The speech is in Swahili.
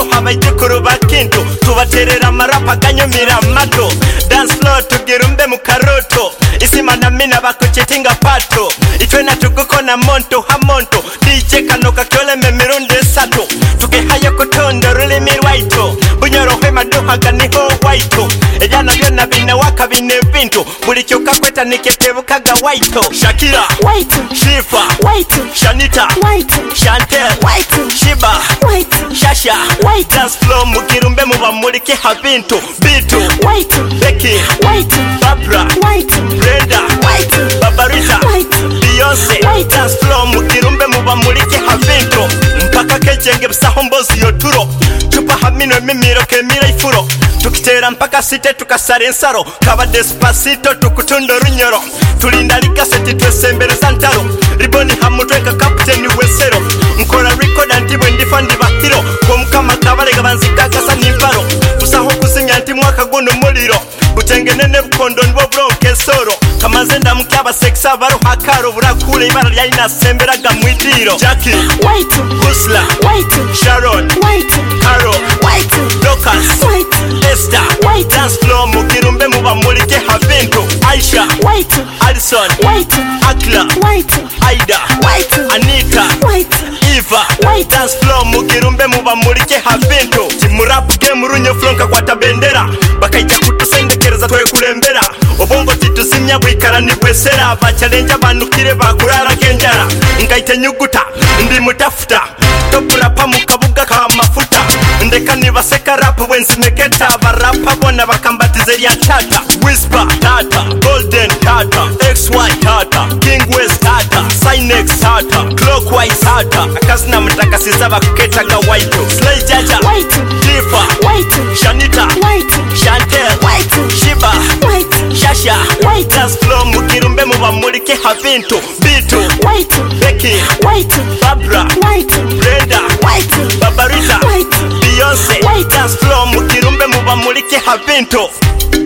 mato abaijukuru bakintu tubaterera amarapa ganyumira mato dance floor tugirumbe mu karoto isima na mina bakuchetinga pato itwena tugukona monto hamonto DJ kanoka kyole memirundi esatu tukehayo kutonda rulimi rwaito bunyoro hwema duhaga niho waito ejana byonna binawaka bine bintu buli kyoka kweta niketebukaga waito Shakira waito, Shifa waito, Shanita waito, Chantel waito, Shiba waito, Shasha waito, dance floor mugirumbe mubamulike habintu bitu waito, Becky waito, Barbara waito, Brenda waito, Babarita waito, Beyonce waito, dance floor mugirumbe mubamulike habintu mpaka kejenge bisaho mbozi yoturo chupa hamino mimiro kemira ifuro tukitera mpaka site tukasara ensaro kaba despacito tukutunda runyoro tulinda likaseti twesembereza ntaro riboni hamutweka captain wesero nkora record anti bwendifa ndibahiro komukama kabalega banzikagasa nimparo tusaho kusinya anti mwaka guno muliro utengenene bukondo nibo bronke soro kamaze ndamukaba sexa baro hakaro burakule ibara lyali nasemberaga mwidiro Jackie waito, Husla waito, Sharon waito, Carol waito, Lucas waito, Esther waito, dance floor mugirumbe mubamulike habintu Aisha waito, Alison waito, Akla waito, Aida waito, Anita waito, Eva waito, dance floor mugirumbe mubamulike habintu timurapu game runyo flonka kwata bendera bakaija kutusendekereza twekulembera obongo titusimya bwikara ni bwesera bachalenja banukire bakurara kenjara ngaite nyuguta ndi mutafuta topula pamu kabuga ka mafuta ndeka nibaseka rap wensimeketa barapa bona bakambatize lya tata whisper tata golden tata xy tata king west tata sinex tata clockwise tata akazina mtakasiza bakuketaga white slay jaja waito, Tifa waito, Shanita waito, Chantel waito, Shiba waito, Shasha waito, dance floor mugirumbe mubamulike habintu bitu waito, Becky waito, Barbara waito, Brenda waito, Babarita waito, Beyonce waito, dance floor mugirumbe mubamulike habintu